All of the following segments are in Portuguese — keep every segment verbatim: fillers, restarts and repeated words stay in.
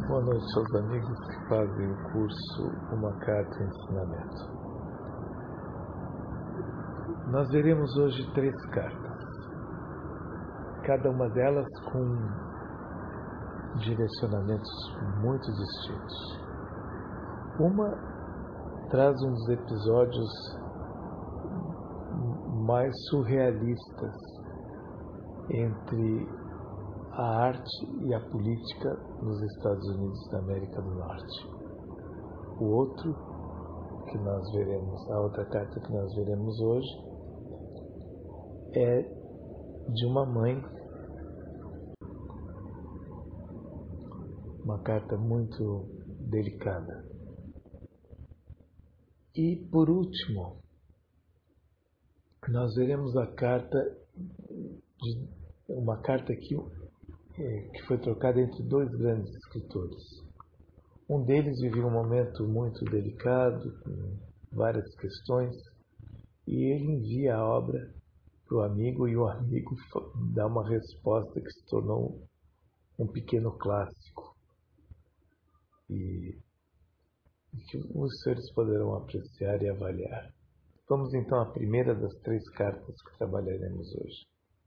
Boa noite aos amigos que fazem o curso Uma Carta em Ensinamento. Nós veremos hoje três cartas, cada uma delas com direcionamentos muito distintos. Uma traz um dos episódios mais surrealistas entre a arte e a política nos Estados Unidos da América do Norte. O outro que nós veremos, a outra carta que nós veremos hoje, é de uma mãe, uma carta muito delicada. E por último, nós veremos a carta de uma carta que que foi trocada entre dois grandes escritores. Um deles vivia um momento muito delicado, com várias questões, e ele envia a obra para o amigo, e o amigo dá uma resposta que se tornou um pequeno clássico, e, e que os senhores poderão apreciar e avaliar. Vamos então à primeira das três cartas que trabalharemos hoje.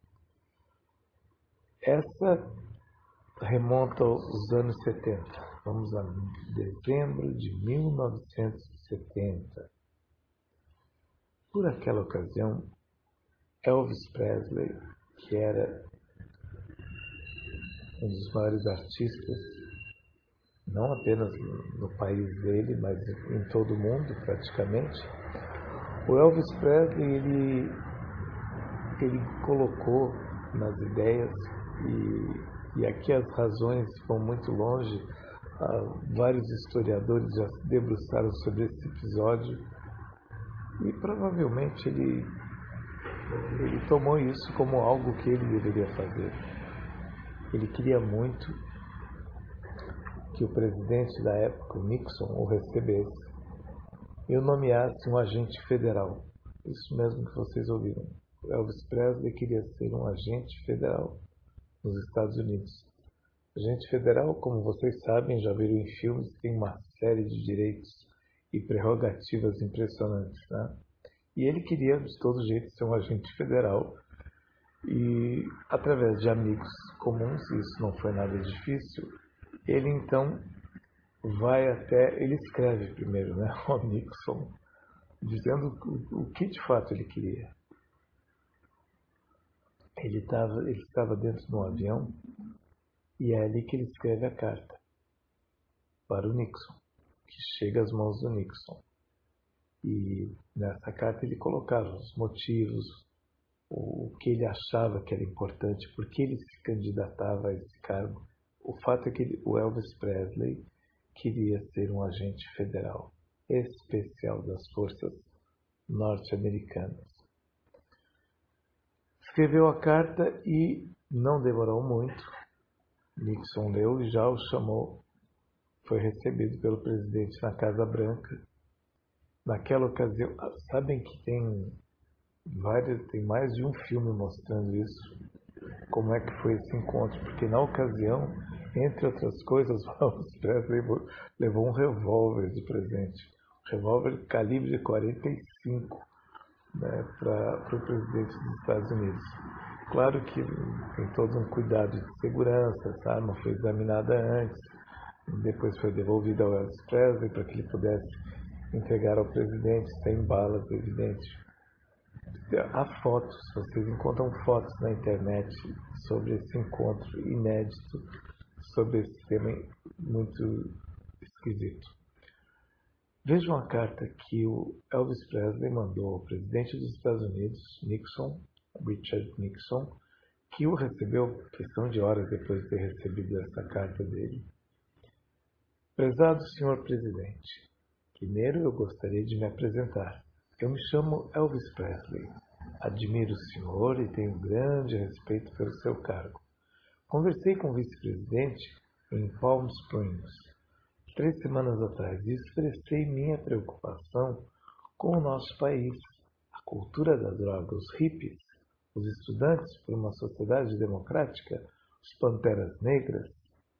Essa remonta aos anos setenta. Vamos a dezembro de mil novecentos e setenta. Por aquela ocasião, Elvis Presley, que era um dos maiores artistas, não apenas no país dele, mas em todo o mundo praticamente, o Elvis Presley ele, ele colocou nas ideias, e, e aqui as razões vão muito longe. Ah, vários historiadores já se debruçaram sobre esse episódio, e provavelmente ele, ele tomou isso como algo que ele deveria fazer. Ele queria muito que o presidente da época, Nixon, o recebesse e o nomeasse um agente federal. Isso mesmo que vocês ouviram. Elvis Presley queria ser um agente federal nos Estados Unidos. Agente federal, como vocês sabem, já viram em filmes, tem uma série de direitos e prerrogativas impressionantes, né? E ele queria, de todo jeito, ser um agente federal, e através de amigos comuns, isso não foi nada difícil, ele então vai até, ele escreve primeiro, né, ao Nixon, dizendo o, o que de fato ele queria. Ele estava, ele estava dentro de um avião, e é ali que ele escreve a carta para o Nixon, que chega às mãos do Nixon. E nessa carta ele colocava os motivos, o que ele achava que era importante, por que ele se candidatava a esse cargo. O fato é que ele, o Elvis Presley queria ser um agente federal especial das forças norte-americanas. Escreveu a carta e não demorou muito. Nixon leu e já o chamou. Foi recebido pelo presidente na Casa Branca. Naquela ocasião, sabem que tem várias, tem mais de um filme mostrando isso, como é que foi esse encontro, porque na ocasião, entre outras coisas, o Elvis Presley levou, levou um revólver de presente, um revólver calibre quarenta e cinco, né, para o presidente dos Estados Unidos. Claro que tem todo um cuidado de segurança, essa arma foi examinada antes, depois foi devolvida ao Elvis Presley para que ele pudesse entregar ao presidente sem balas, evidente. Há fotos, vocês encontram fotos na internet sobre esse encontro inédito, sobre esse tema muito esquisito. Vejam a carta que o Elvis Presley mandou ao presidente dos Estados Unidos, Nixon, Richard Nixon, que o recebeu questão de horas depois de ter recebido essa carta dele. Prezado senhor presidente, primeiro eu gostaria de me apresentar. Eu me chamo Elvis Presley. Admiro o senhor e tenho grande respeito pelo seu cargo. Conversei com o vice-presidente em Palm Springs três semanas atrás e expressei minha preocupação com o nosso país, a cultura da droga, os hippies, os estudantes por uma sociedade democrática, os panteras negras.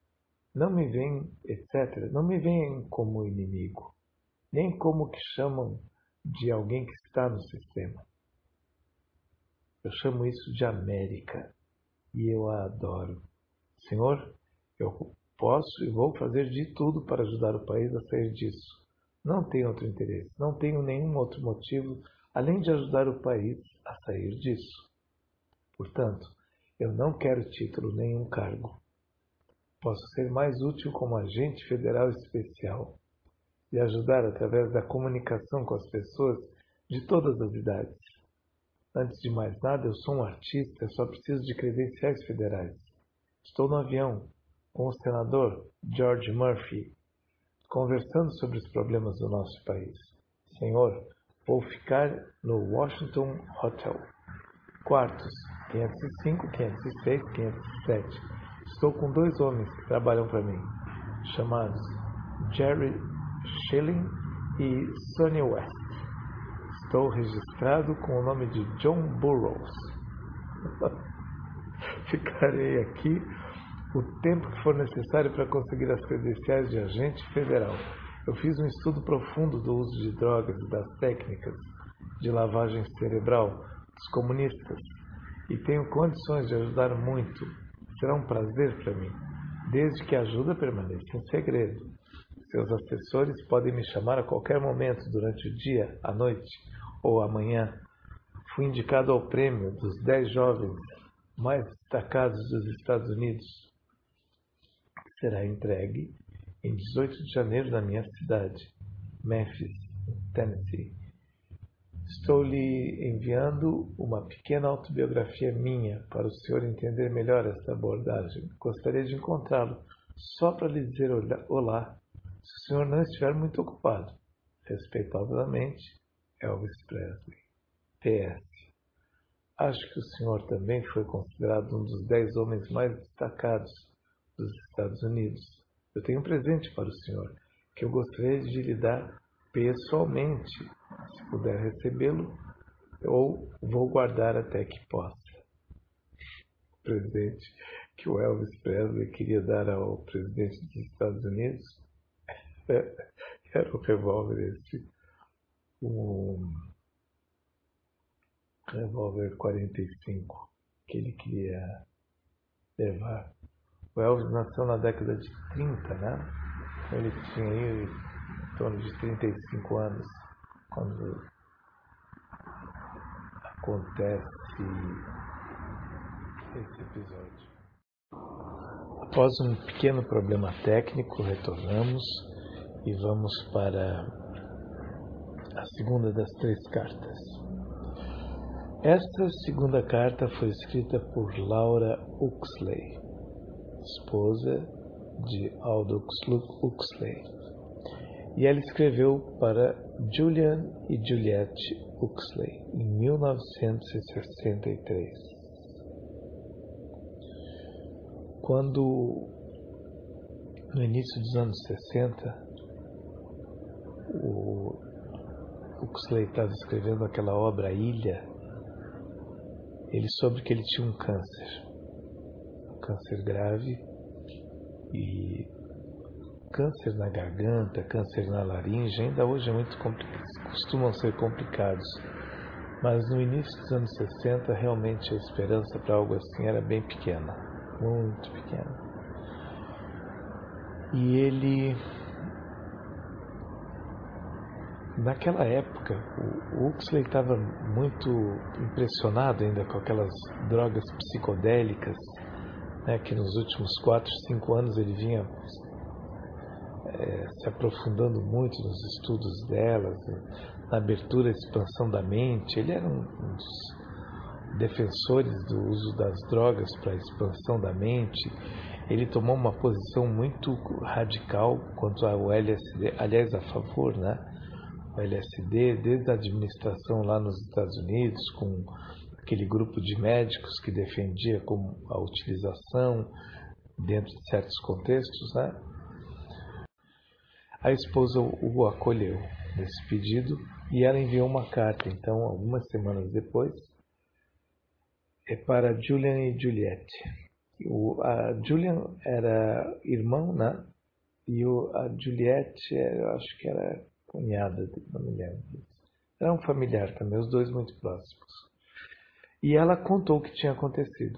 Não me veem, etcétera, não me veem como inimigo, nem como que chamam de alguém que está no sistema. Eu chamo isso de América e eu a adoro. Senhor, eu posso e vou fazer de tudo para ajudar o país a sair disso. Não tenho outro interesse, não tenho nenhum outro motivo além de ajudar o país a sair disso. Portanto, eu não quero título nem um cargo. Posso ser mais útil como agente federal especial e ajudar através da comunicação com as pessoas de todas as idades. Antes de mais nada, eu sou um artista, só preciso de credenciais federais. Estou no avião com o senador George Murphy, conversando sobre os problemas do nosso país. Senhor, vou ficar no Washington Hotel. Quartos quinhentos e cinco, quinhentos e seis, quinhentos e sete. Estou com dois homens que trabalham para mim, chamados Jerry Schilling e Sonny West. Estou registrado com o nome de John Burroughs. Ficarei aqui o tempo que for necessário para conseguir as credenciais de agente federal. Eu fiz um estudo profundo do uso de drogas e das técnicas de lavagem cerebral dos comunistas e tenho condições de ajudar muito. Será um prazer para mim, desde que a ajuda permaneça em segredo. Seus assessores podem me chamar a qualquer momento durante o dia, a noite ou amanhã. Fui indicado ao prêmio dos dez jovens mais destacados dos Estados Unidos, que será entregue em dezoito de janeiro na minha cidade, Memphis, Tennessee. Estou lhe enviando uma pequena autobiografia minha para o senhor entender melhor esta abordagem. Gostaria de encontrá-lo só para lhe dizer olá, se o senhor não estiver muito ocupado. Respeitosamente, Elvis Presley. P S. Acho que o senhor também foi considerado um dos dez homens mais destacados dos Estados Unidos. Eu tenho um presente para o senhor, que eu gostaria de lhe dar pessoalmente, se puder recebê-lo, ou vou guardar até que possa. O presente que o Elvis Presley queria dar ao presidente dos Estados Unidos era um revólver esse, um revólver quarenta e cinco que ele queria levar. O Elvis nasceu na década de trinta, né? Ele tinha aí em torno de trinta e cinco anos quando acontece esse episódio. Após um pequeno problema técnico, retornamos e vamos para a segunda das três cartas. Esta segunda carta foi escrita por Laura Huxley, esposa de Aldous Huxley, e ela escreveu para Julian e Juliette Huxley em mil novecentos e sessenta e três. Quando, no início dos anos sessenta, o Huxley estava escrevendo aquela obra Ilha, ele soube que ele tinha um câncer, um câncer grave, e câncer na garganta, câncer na laringe, ainda hoje é muito complicado, costumam ser complicados, mas no início dos anos sessenta, realmente a esperança para algo assim era bem pequena, muito pequena. E ele, naquela época, o Huxley estava muito impressionado ainda com aquelas drogas psicodélicas, né, que nos últimos quatro, cinco anos ele vinha é, se aprofundando muito nos estudos delas, na abertura e expansão da mente. Ele era um, um dos defensores do uso das drogas para a expansão da mente. Ele tomou uma posição muito radical quanto ao L S D, aliás, a favor, né? O L S D, desde a administração lá nos Estados Unidos, com aquele grupo de médicos que defendia como a utilização dentro de certos contextos, né? A esposa o acolheu nesse pedido e ela enviou uma carta, então, algumas semanas depois, é para Julian e Juliette. O, a Julian era irmão, né? E o, a Juliette, eu acho que era cunhada, não me lembro. Era um familiar também, os dois muito próximos. E ela contou o que tinha acontecido.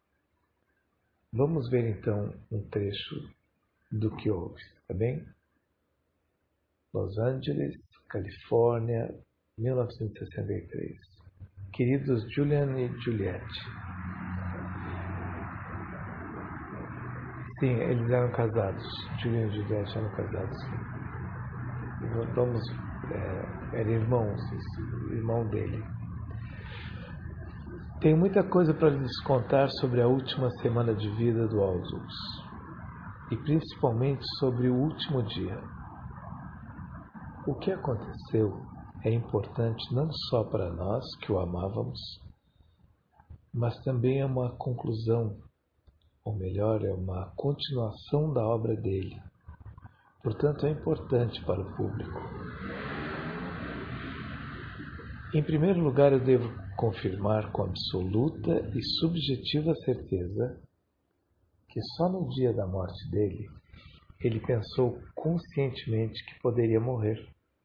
Vamos ver então um trecho do que houve, tá bem? Los Angeles, Califórnia, mil novecentos e sessenta e três. Queridos Julian e Juliette. Sim, eles eram casados. Julian e Juliette eram casados. Vamos, é, eram irmãos, irmão dele. Tenho muita coisa para lhes contar sobre a última semana de vida do Aldous. E principalmente sobre o último dia. O que aconteceu é importante não só para nós que o amávamos, mas também é uma conclusão, ou melhor, é uma continuação da obra dele. Portanto, é importante para o público. Em primeiro lugar, eu devo confirmar com absoluta e subjetiva certeza que só no dia da morte dele, ele pensou conscientemente que poderia morrer.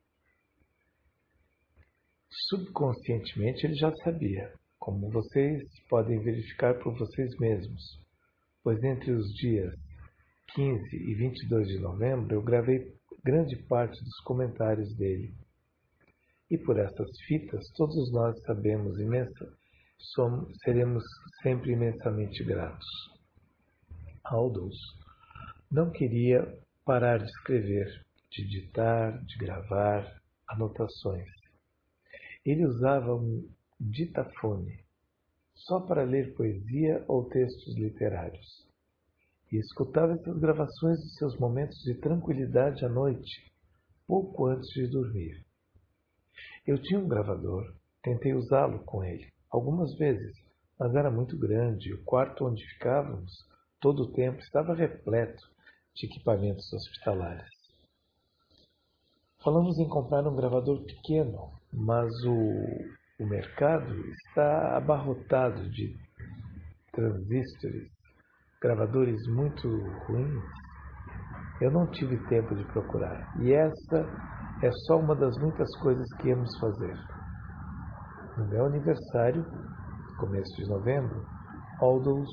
Subconscientemente ele já sabia, como vocês podem verificar por vocês mesmos, pois entre os dias quinze e vinte e dois de novembro eu gravei grande parte dos comentários dele. E por essas fitas todos nós sabemos imensa, somos, seremos sempre imensamente gratos. Aldous não queria parar de escrever, de ditar, de gravar anotações. Ele usava um ditafone só para ler poesia ou textos literários. E escutava essas gravações dos seus momentos de tranquilidade à noite, pouco antes de dormir. Eu tinha um gravador, tentei usá-lo com ele, algumas vezes, mas era muito grande e o quarto onde ficávamos, todo o tempo, estava repleto de equipamentos hospitalares. Falamos em comprar um gravador pequeno, mas o, o mercado está abarrotado de transistores, gravadores muito ruins. Eu não tive tempo de procurar, e essa é só uma das muitas coisas que íamos fazer. No meu aniversário, começo de novembro, Aldous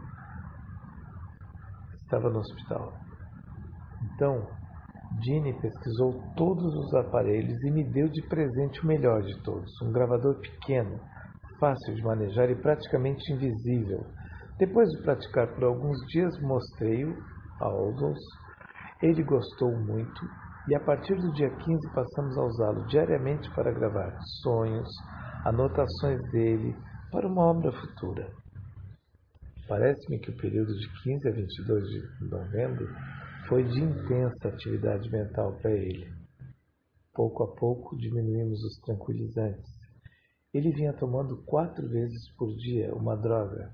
estava no hospital. Então, Ginny pesquisou todos os aparelhos e me deu de presente o melhor de todos, um gravador pequeno, fácil de manejar e praticamente invisível. Depois de praticar por alguns dias, mostrei-o a Aldous. Ele gostou muito e a partir do dia quinze passamos a usá-lo diariamente para gravar sonhos, anotações dele para uma obra futura. Parece-me que o período de quinze a vinte e dois de novembro foi de intensa atividade mental para ele. Pouco a pouco diminuímos os tranquilizantes. Ele vinha tomando quatro vezes por dia uma droga,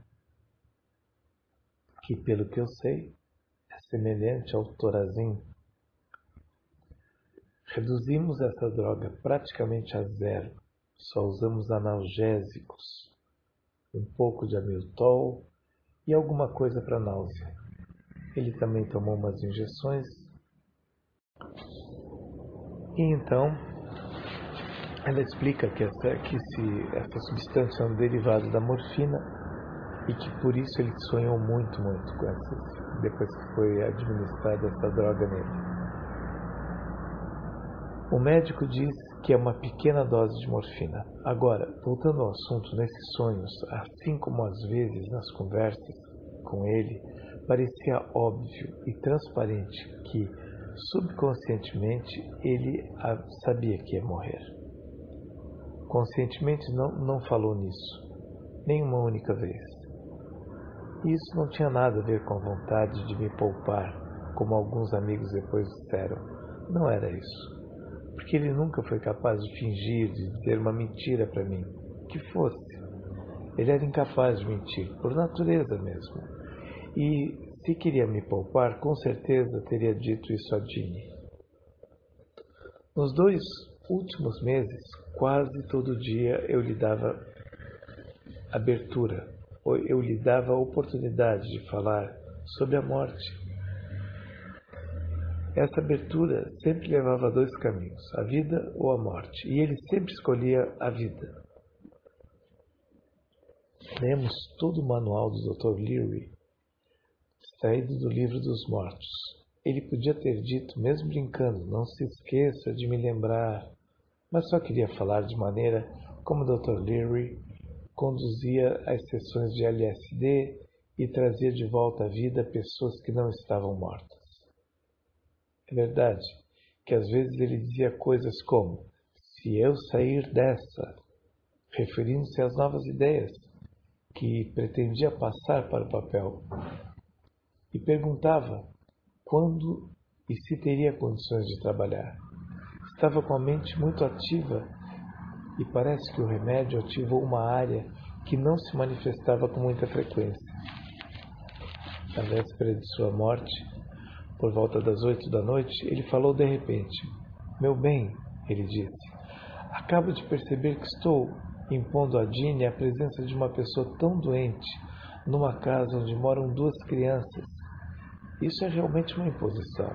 que, pelo que eu sei, é semelhante ao Torazin. Reduzimos essa droga praticamente a zero. Só usamos analgésicos, um pouco de amiltol e alguma coisa para náusea. Ele também tomou umas injeções. E então, ela explica que, essa, que se, essa substância é um derivado da morfina e que por isso ele sonhou muito, muito com essas, depois que foi administrada essa droga nele. O médico diz que é uma pequena dose de morfina. Agora, voltando ao assunto, nesses sonhos, assim como às vezes nas conversas com ele, parecia óbvio e transparente que, subconscientemente, ele sabia que ia morrer. Conscientemente não, não falou nisso, nem uma única vez. E isso não tinha nada a ver com a vontade de me poupar, como alguns amigos depois disseram. Não era isso. Porque ele nunca foi capaz de fingir, de dizer uma mentira para mim, que fosse. Ele era incapaz de mentir, por natureza mesmo. E se queria me poupar, com certeza teria dito isso a Ginny. Nos dois últimos meses, quase todo dia eu lhe dava abertura, eu lhe dava a oportunidade de falar sobre a morte. Essa abertura sempre levava a dois caminhos, a vida ou a morte, e ele sempre escolhia a vida. Lemos todo o manual do doutor Leary, extraído do livro dos mortos. Ele podia ter dito, mesmo brincando, não se esqueça de me lembrar, mas só queria falar de maneira como o doutor Leary conduzia as sessões de L S D e trazia de volta à vida pessoas que não estavam mortas. É verdade que às vezes ele dizia coisas como, se eu sair dessa, referindo-se às novas ideias que pretendia passar para o papel, e perguntava quando e se teria condições de trabalhar. Estava com a mente muito ativa e parece que o remédio ativou uma área que não se manifestava com muita frequência. Na véspera de sua morte, por volta das oito da noite, ele falou de repente. Meu bem, ele disse, acabo de perceber que estou impondo a Jeanne a presença de uma pessoa tão doente numa casa onde moram duas crianças. Isso é realmente uma imposição.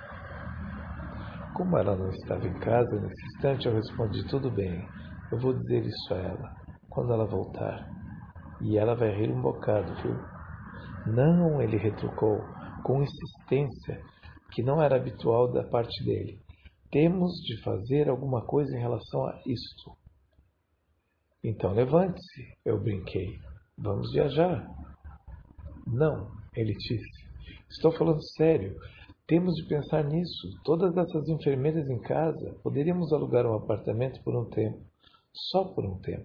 Como ela não estava em casa nesse instante, eu respondi, tudo bem, eu vou dizer isso a ela, quando ela voltar. E ela vai rir um bocado, viu? Não, ele retrucou, com insistência, que não era habitual da parte dele. Temos de fazer alguma coisa em relação a isto. Então levante-se, eu brinquei. Vamos viajar. Não, ele disse. Estou falando sério. Temos de pensar nisso. Todas essas enfermeiras em casa, poderíamos alugar um apartamento por um tempo. Só por um tempo.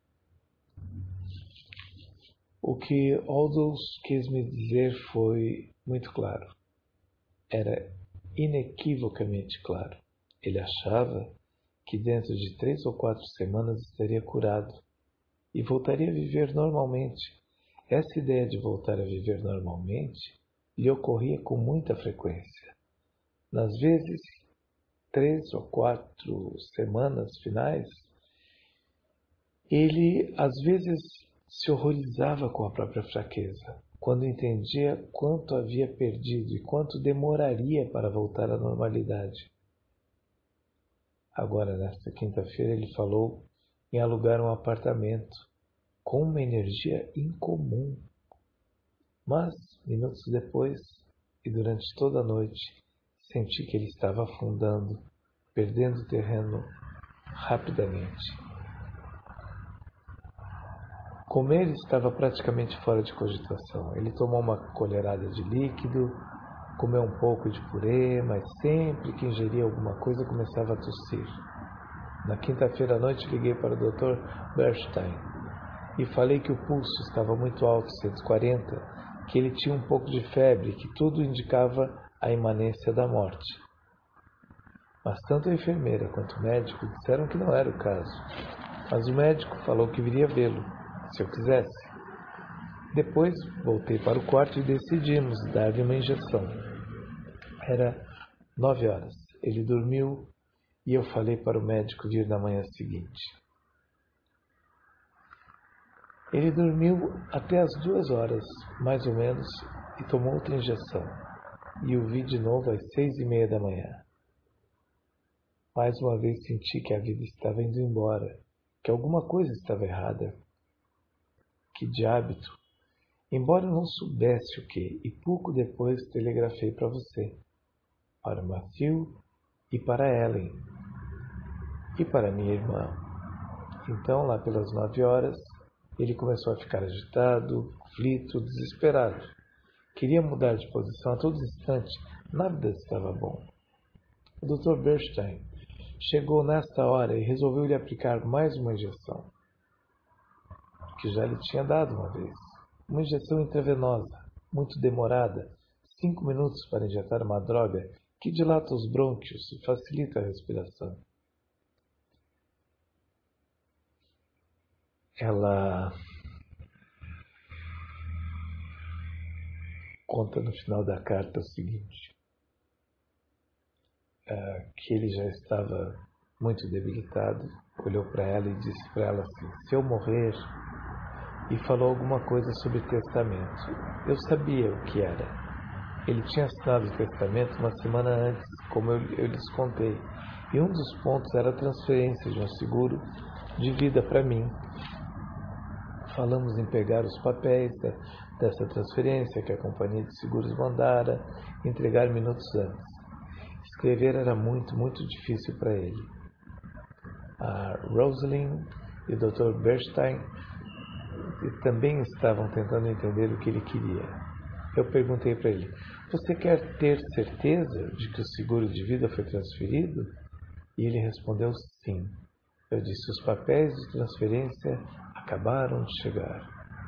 O que Aldous quis me dizer foi muito claro. Era inequivocamente claro. Ele achava que dentro de três ou quatro semanas estaria curado e voltaria a viver normalmente. Essa ideia de voltar a viver normalmente lhe ocorria com muita frequência. Nas vezes, três ou quatro semanas finais, ele às vezes se horrorizava com a própria fraqueza, quando entendia quanto havia perdido e quanto demoraria para voltar à normalidade. Agora, nesta quinta-feira, ele falou em alugar um apartamento com uma energia incomum. Mas, minutos depois, e durante toda a noite, senti que ele estava afundando, perdendo terreno rapidamente. Comer estava praticamente fora de cogitação. Ele tomou uma colherada de líquido, comeu um pouco de purê, mas sempre que ingeria alguma coisa começava a tossir. Na quinta-feira à noite liguei para o doutor Bernstein e falei que o pulso estava muito alto, cento e quarenta, que ele tinha um pouco de febre, que tudo indicava a imanência da morte. Mas tanto a enfermeira quanto o médico disseram que não era o caso. Mas o médico falou que viria vê-lo, se eu quisesse. Depois voltei para o quarto e decidimos dar-lhe uma injeção. Era nove horas. Ele dormiu e eu falei para o médico vir na manhã seguinte. Ele dormiu até as duas horas, mais ou menos, e tomou outra injeção. E o vi de novo às seis e meia da manhã. Mais uma vez senti que a vida estava indo embora, que alguma coisa estava errada. Que de hábito, embora eu não soubesse o que, e pouco depois telegrafei para você, para Matthew e para Ellen, e para minha irmã. Então, lá pelas nove horas, ele começou a ficar agitado, aflito, desesperado. Queria mudar de posição a todo instante, nada estava bom. O doutor Bernstein chegou nesta hora e resolveu lhe aplicar mais uma injeção, que já lhe tinha dado uma vez. Uma injeção intravenosa, muito demorada, cinco minutos para injetar uma droga que dilata os brônquios e facilita a respiração. Ela conta no final da carta o seguinte, uh, que ele já estava muito debilitado, olhou para ela e disse para ela assim, se eu morrer, e falou alguma coisa sobre testamento. Eu sabia o que era. Ele tinha assinado o testamento uma semana antes, como eu, eu lhes contei, e um dos pontos era a transferência de um seguro de vida para mim. Falamos em pegar os papéis dessa transferência que a companhia de seguros mandara e entregar minutos antes. Escrever era muito, muito difícil para ele. A Rosalind e o doutor Bernstein também estavam tentando entender o que ele queria. Eu perguntei para ele: você quer ter certeza de que o seguro de vida foi transferido? E ele respondeu sim. Eu disse: os papéis de transferência acabaram de chegar.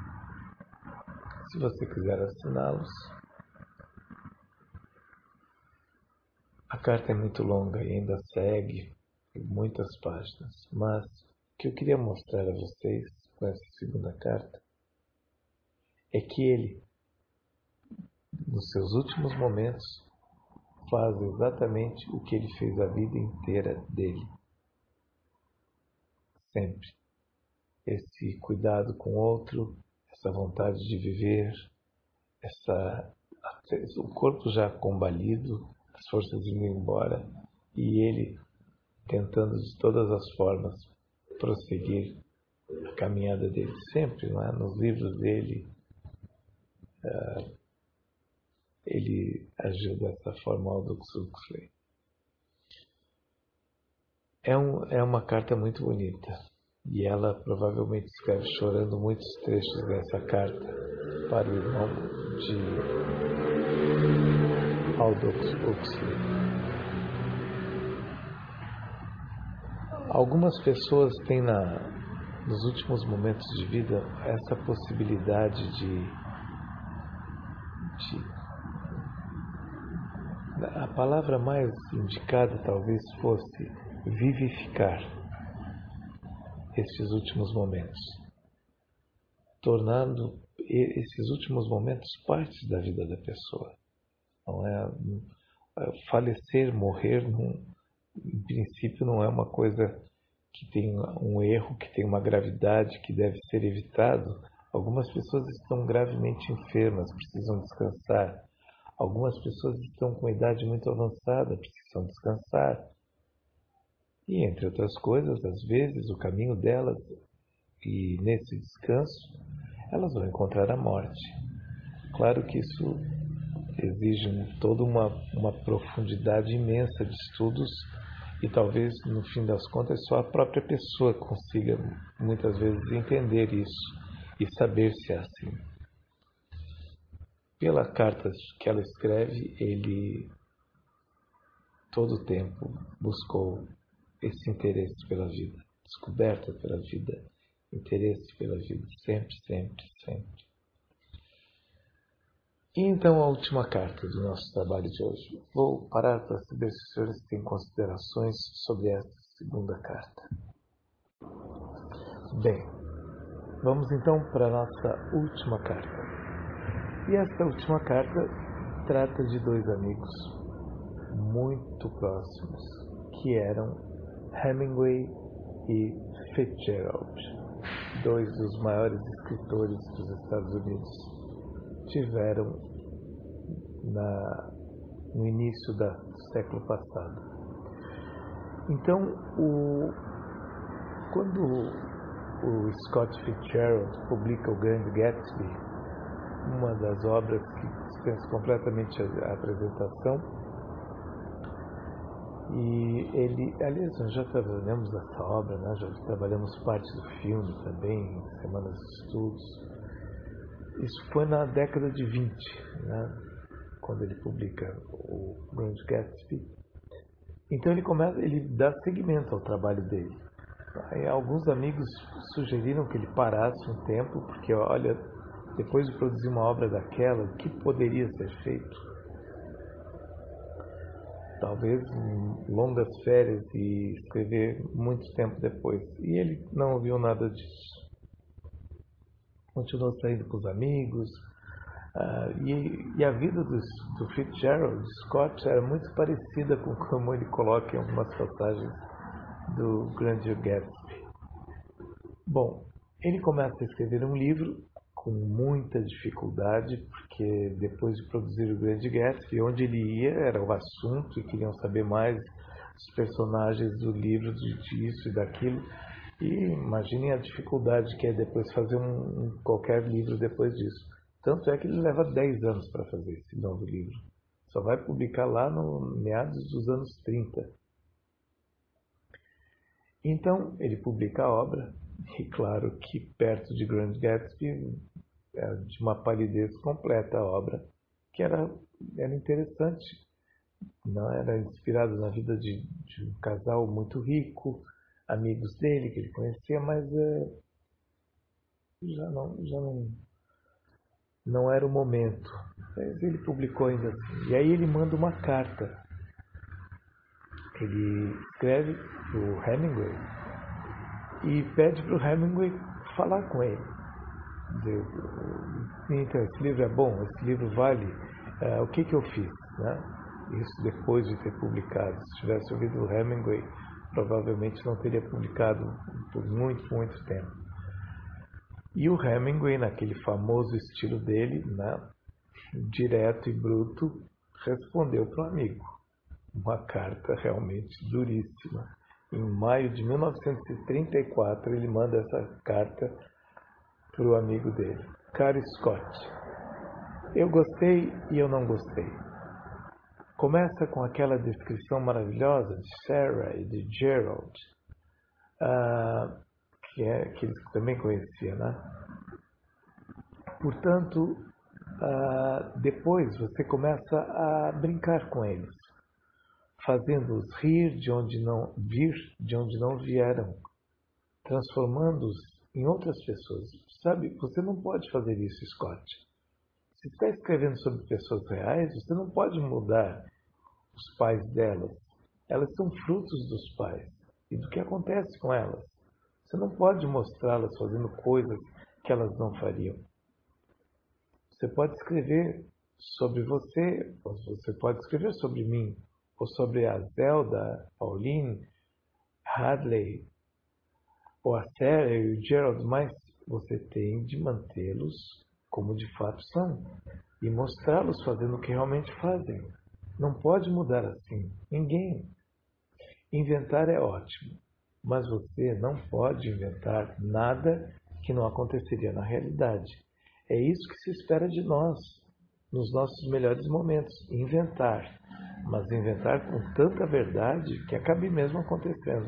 Se você quiser assiná-los. A carta é muito longa e ainda segue muitas páginas, mas o que eu queria mostrar a vocês com essa segunda carta é que ele, nos seus últimos momentos, faz exatamente o que ele fez a vida inteira dele. Sempre. Esse cuidado com o outro, essa vontade de viver, essa, o corpo já combalido, as forças indo embora, e ele tentando de todas as formas prosseguir a caminhada dele. Sempre, não é? Nos livros dele, uh, ele agiu dessa forma ao Aldous Huxley. É, um, é uma carta muito bonita. E ela provavelmente escreve chorando muitos trechos dessa carta para o irmão de Aldous Huxley. Algumas pessoas têm na, nos últimos momentos de vida essa possibilidade de, de... A palavra mais indicada talvez fosse vivificar esses últimos momentos, tornando esses últimos momentos parte da vida da pessoa. Não é, falecer, morrer, não, em princípio, não é uma coisa que tem um erro, que tem uma gravidade que deve ser evitado. Algumas pessoas estão gravemente enfermas, precisam descansar. Algumas pessoas estão com idade muito avançada, precisam descansar. E, entre outras coisas, às vezes, o caminho delas, e nesse descanso, elas vão encontrar a morte. Claro que isso exige toda uma, uma profundidade imensa de estudos e talvez, no fim das contas, só a própria pessoa consiga, muitas vezes, entender isso e saber se é assim. Pela carta que ela escreve, ele, todo o tempo, buscou esse interesse pela vida, descoberta pela vida, interesse pela vida, sempre, sempre, sempre. E então a última carta do nosso trabalho de hoje. Vou parar para saber se os senhores têm considerações sobre essa segunda carta. Bem, vamos então para a nossa última carta. E essa última carta trata de dois amigos muito próximos, que eram Hemingway e Fitzgerald, dois dos maiores escritores dos Estados Unidos, tiveram na, no início da, do século passado. Então, o, quando o, o Scott Fitzgerald publica O Grande Gatsby, uma das obras que dispensa completamente a, a apresentação, e ele, aliás, nós já trabalhamos essa obra, né? Já trabalhamos parte do filme também, em Semanas de Estudos. Isso foi na década de vinte, né? Quando ele publica o Grande Gatsby. Então ele começa, ele dá seguimento ao trabalho dele. Aí, alguns amigos sugeriram que ele parasse um tempo, porque, olha, depois de produzir uma obra daquela, o que poderia ser feito? Talvez em longas férias e escrever muito tempo depois. E ele não ouviu nada disso. Continuou saindo com os amigos. Uh, e, e a vida do, do Fitzgerald, do Scott, era muito parecida com como ele coloca em algumas passagens do Grande Gatsby. Bom, Ele começa a escrever um livro com muita dificuldade, porque depois de produzir o Grande Gatsby, onde ele ia era o assunto e queriam saber mais dos personagens do livro, disso e daquilo. E imaginem a dificuldade que é depois fazer um, um qualquer livro depois disso. Tanto é que ele leva dez anos para fazer esse novo livro. Só vai publicar lá no meados dos anos trinta. Então, ele publica a obra, e claro que perto de Grand Gatsby é de uma palidez completa a obra, que era, era interessante. Não era inspirado na vida de, de um casal muito rico, amigos dele que ele conhecia, mas é, já não, já não, não era o momento. Mas ele publicou ainda assim. E aí ele manda uma carta. Ele escreve para o Hemingway e pede para o Hemingway falar com ele. Dizer, então, esse livro é bom, esse livro vale, uh, o que, que eu fiz, né? Isso depois de ter publicado. Se tivesse ouvido o Hemingway, provavelmente não teria publicado por muito, muito tempo. E o Hemingway, naquele famoso estilo dele, né, direto e bruto, respondeu para o amigo. Uma carta realmente duríssima. Em maio de mil novecentos e trinta e quatro, ele manda essa carta para o amigo dele. Caro Scott, eu gostei e eu não gostei. Começa com aquela descrição maravilhosa de Sarah e de Gerald, uh, que, é, que eles também conheciam, né? Portanto, uh, depois você começa a brincar com eles, fazendo-os rir de onde não vir, de onde não vieram, transformando-os em outras pessoas. Sabe, você não pode fazer isso, Scott. Se está escrevendo sobre pessoas reais, você não pode mudar os pais delas. Elas são frutos dos pais e do que acontece com elas. Você não pode mostrá-las fazendo coisas que elas não fariam. Você pode escrever sobre você, ou você pode escrever sobre mim, ou sobre a Zelda, Pauline, Hadley, ou a Sarah e o Gerald, mas você tem de mantê-los como de fato são e mostrá-los fazendo o que realmente fazem. Não pode mudar assim. Ninguém. Inventar é ótimo, mas você não pode inventar nada que não aconteceria na realidade. É isso que se espera de nós, nos nossos melhores momentos. Inventar, mas inventar com tanta verdade que acabe mesmo acontecendo.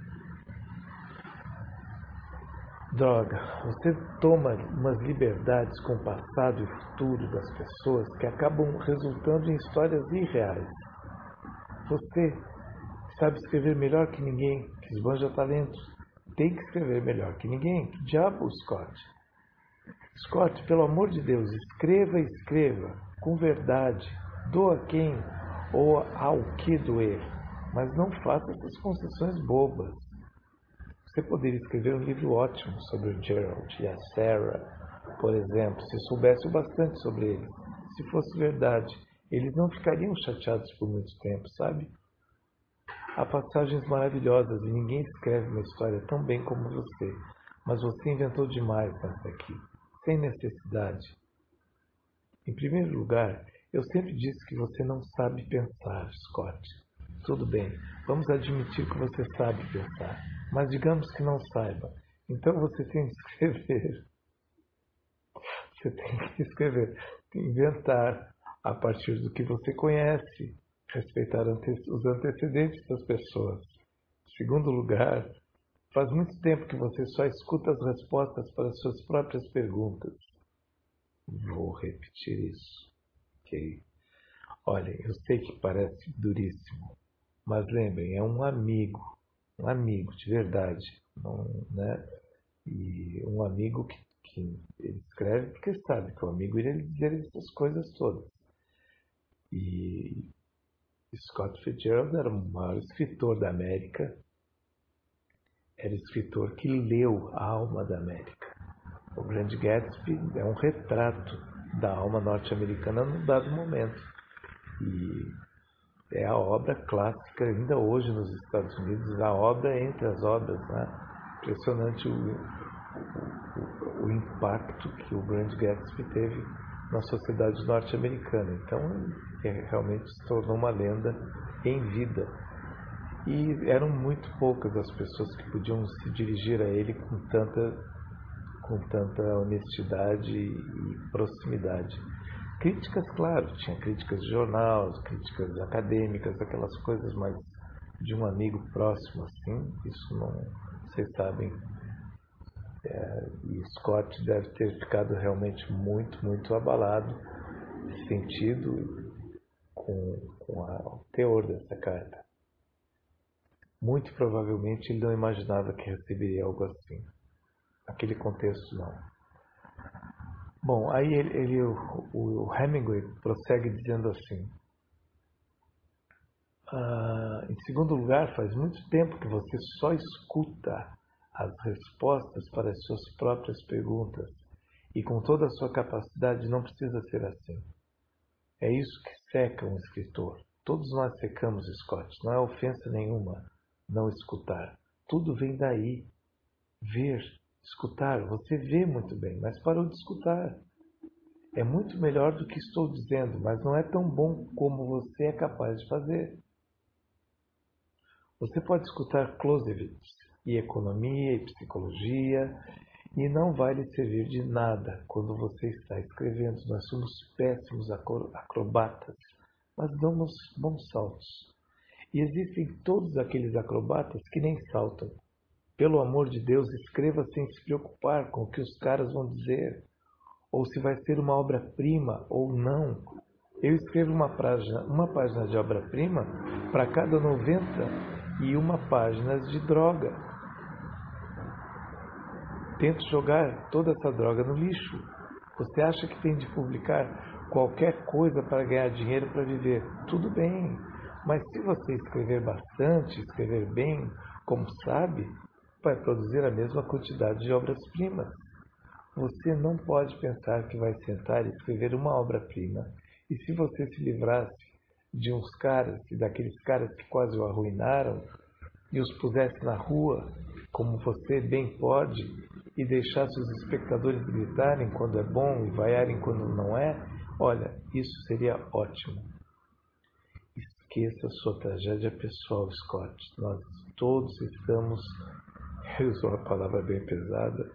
Droga, você toma umas liberdades com o passado e futuro das pessoas que acabam resultando em histórias irreais. Você sabe escrever melhor que ninguém, que esbanja talentos. Tem que escrever melhor que ninguém. Que diabo, Scott? Scott, pelo amor de Deus, escreva e escreva, com verdade. Doa quem ou ao que doer. Mas não faça essas concessões bobas. Você poderia escrever um livro ótimo sobre o Gerald e a Sarah, por exemplo, se soubesse o bastante sobre eles. Se fosse verdade, eles não ficariam chateados por muito tempo, sabe? Há passagens maravilhosas e ninguém escreve uma história tão bem como você. Mas você inventou demais nessa aqui, sem necessidade. Em primeiro lugar, eu sempre disse que você não sabe pensar, Scott. Tudo bem, vamos admitir que você sabe pensar, mas digamos que não saiba. Então você tem que escrever. Você tem que escrever, inventar a partir do que você conhece, respeitar os antecedentes das pessoas. Em segundo lugar, faz muito tempo que você só escuta as respostas para as suas próprias perguntas. Vou repetir isso. Ok? Olhem, eu sei que parece duríssimo, mas lembrem, é um amigo, um amigo de verdade, não, né? E um amigo que, que ele escreve porque sabe que o amigo iria lhe dizer essas coisas todas. E Scott Fitzgerald era o maior escritor da América, era o escritor que leu a alma da América. O Grande Gatsby é um retrato da alma norte-americana num dado momento. E é a obra clássica, ainda hoje nos Estados Unidos, a obra entre as obras, né? Impressionante o, o impacto que o Grande Gatsby teve na sociedade norte-americana. Então, ele realmente se tornou uma lenda em vida. E eram muito poucas as pessoas que podiam se dirigir a ele com tanta, com tanta honestidade e proximidade. Críticas, claro, tinha críticas de jornal, críticas acadêmicas, aquelas coisas mais de um amigo próximo, assim, isso não, vocês sabem. É, e Scott deve ter ficado realmente muito, muito abalado, sentido com, com a, o teor dessa carta. Muito provavelmente ele não imaginava que receberia algo assim. Naquele contexto, não. Bom, aí ele, ele, o, o Hemingway prossegue dizendo assim: ah, em segundo lugar, faz muito tempo que você só escuta as respostas para as suas próprias perguntas, e com toda a sua capacidade não precisa ser assim. É isso que seca um escritor. Todos nós secamos, Scott. Não é ofensa nenhuma não escutar. Tudo vem daí. Ver, escutar. Você vê muito bem, mas parou de escutar. É muito melhor do que estou dizendo, mas não é tão bom como você é capaz de fazer. Você pode escutar Clausewitz e economia e psicologia e não vai lhe servir de nada quando você está escrevendo. Nós somos péssimos acrobatas, mas damos bons saltos. E existem todos aqueles acrobatas que nem saltam. Pelo amor de Deus, escreva sem se preocupar com o que os caras vão dizer, ou se vai ser uma obra-prima ou não. Eu escrevo uma página, uma página de obra-prima para cada noventa e uma páginas de droga. Tento jogar toda essa droga no lixo. Você acha que tem de publicar qualquer coisa para ganhar dinheiro para viver? Tudo bem, mas se você escrever bastante, escrever bem, como sabe, vai produzir a mesma quantidade de obras-primas. Você não pode pensar que vai sentar e escrever uma obra-prima, e se você se livrasse de uns caras, e daqueles caras que quase o arruinaram, e os pusesse na rua, como você bem pode, e deixasse os espectadores gritarem quando é bom e vaiarem quando não é, olha, isso seria ótimo. Esqueça sua tragédia pessoal, Scott. Nós todos estamos, eu uso uma palavra bem pesada,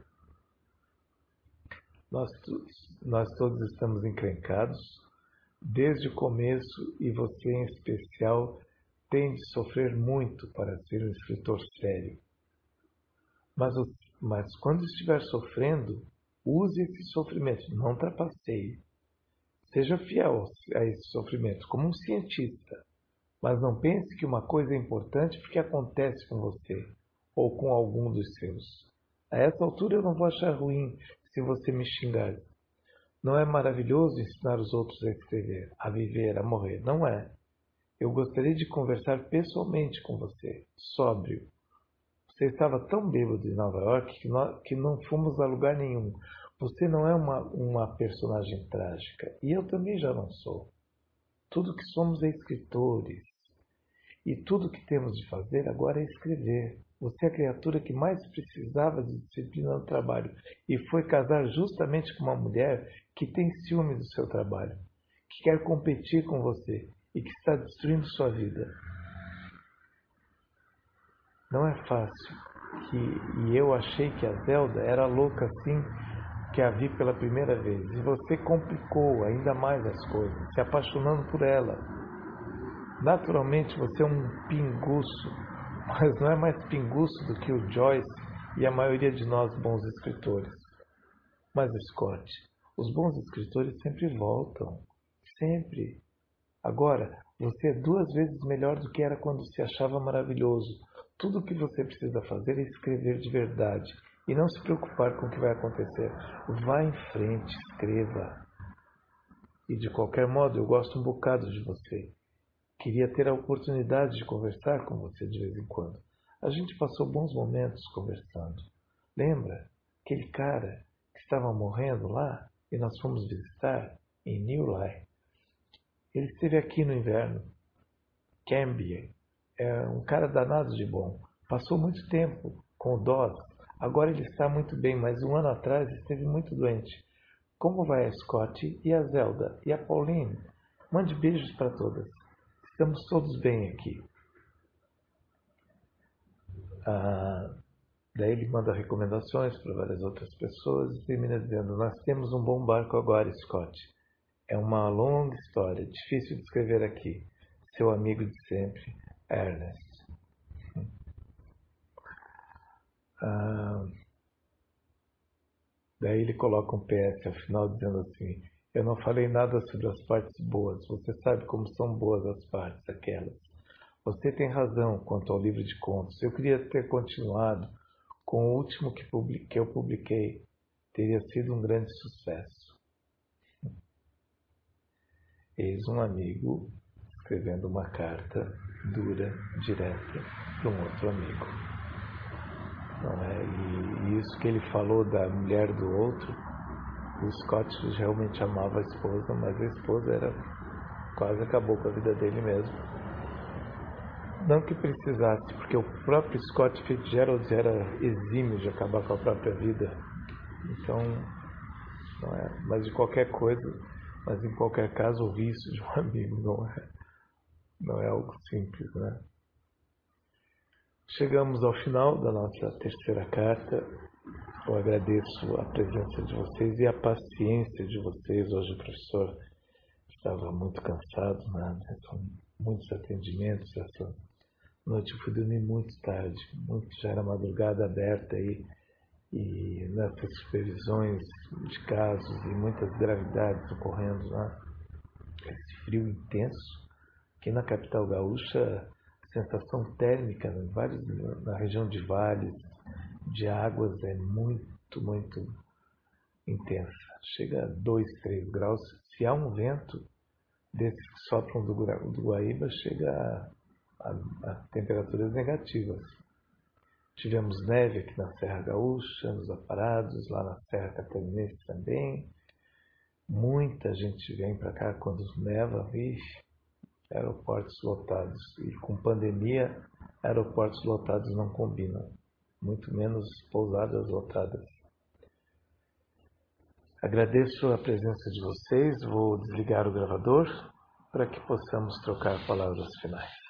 nós, nós todos estamos encrencados desde o começo e você em especial tem de sofrer muito para ser um escritor sério. Mas, mas quando estiver sofrendo, use esse sofrimento, não trapaceie. Seja fiel a esse sofrimento, como um cientista. Mas não pense que uma coisa é importante porque acontece com você, ou com algum dos seus. A essa altura eu não vou achar ruim se você me xingar. Não é maravilhoso ensinar os outros a escrever, a viver, a morrer? Não é. Eu gostaria de conversar pessoalmente com você, sóbrio. Você estava tão bêbado em Nova York que, nós, que não fomos a lugar nenhum. Você não é uma, uma personagem trágica. E eu também já não sou. Tudo que somos é escritores. E tudo que temos de fazer agora é escrever. Você é a criatura que mais precisava de disciplina no trabalho. E foi casar justamente com uma mulher que tem ciúme do seu trabalho, que quer competir com você e que está destruindo sua vida. Não é fácil. Que, e eu achei que a Zelda era louca assim que a vi pela primeira vez. E você complicou ainda mais as coisas, se apaixonando por ela. Naturalmente você é um pinguço, mas não é mais pinguço do que o Joyce e a maioria de nós bons escritores. Mas, Scott, os bons escritores sempre voltam. Sempre. Agora, você é duas vezes melhor do que era quando se achava maravilhoso. Tudo o que você precisa fazer é escrever de verdade e não se preocupar com o que vai acontecer. Vá em frente, escreva. E de qualquer modo, eu gosto um bocado de você. Queria ter a oportunidade de conversar com você de vez em quando. A gente passou bons momentos conversando. Lembra? Aquele cara que estava morrendo lá e nós fomos visitar em Newry. Ele esteve aqui no inverno. Cambie é um cara danado de bom. Passou muito tempo com o Dawes Agora ele está muito bem, mas um ano atrás esteve muito doente. Como vai a Scott e a Zelda e a Pauline? Mande beijos para todas. Estamos todos bem aqui. Ah, daí ele manda recomendações para várias outras pessoas e termina dizendo: nós temos um bom barco agora, Scott. É uma longa história, difícil de escrever aqui. Seu amigo de sempre, Ernest. Ah, daí ele coloca um P S ao final dizendo assim: eu não falei nada sobre as partes boas. Você sabe como são boas as partes, aquelas. Você tem razão quanto ao livro de contos. Eu queria ter continuado com o último que, publique, que eu publiquei. Teria sido um grande sucesso. Eis um amigo escrevendo uma carta dura, direta, para um outro amigo. Não é? E isso que ele falou da mulher do outro, o Scott realmente amava a esposa, mas a esposa era, quase acabou com a vida dele mesmo. Não que precisasse, porque o próprio Scott Fitzgerald era exímio de acabar com a própria vida. Então, não é? Mas de qualquer coisa, mas em qualquer caso, ouvir isso de um amigo não é, não é algo simples, né? Chegamos ao final da nossa terceira carta. Eu agradeço a presença de vocês e a paciência de vocês. Hoje o professor estava muito cansado, né? São muitos atendimentos. Essa noite eu fui dormir muito tarde, muito, já era madrugada aberta aí, e nessas supervisões de casos e muitas gravidades ocorrendo, né? Esse frio intenso, aqui na capital gaúcha, sensação térmica em vários, na região de vales, de águas, é muito, muito intensa. Chega a dois, três graus. Se há um vento desses que sopram do, do Guaíba, chega a, a, a temperaturas negativas. Tivemos neve aqui na Serra Gaúcha, nos Aparados, lá na Serra Catarinense também. Muita gente vem para cá quando neva, vixe, aeroportos lotados. E com pandemia, aeroportos lotados não combinam, muito menos pousadas lotadas. Agradeço a presença de vocês, vou desligar o gravador para que possamos trocar palavras finais.